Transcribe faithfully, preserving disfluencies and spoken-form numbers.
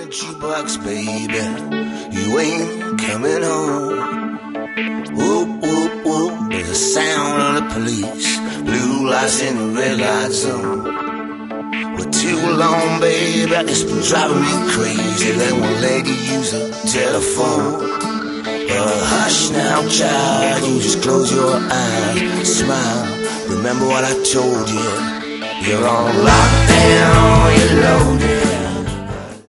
the jukebox, baby. You ain't coming home. Whoop, whoop, whoop. There's the sound of the police. Blue lights in the red light zone. Well, too long, baby, it's been driving me crazy. Let one lady use a telephone. Well, hush now, child, you just close your eyes, smile. Remember what I told you. You're on lockdown, you're loaded.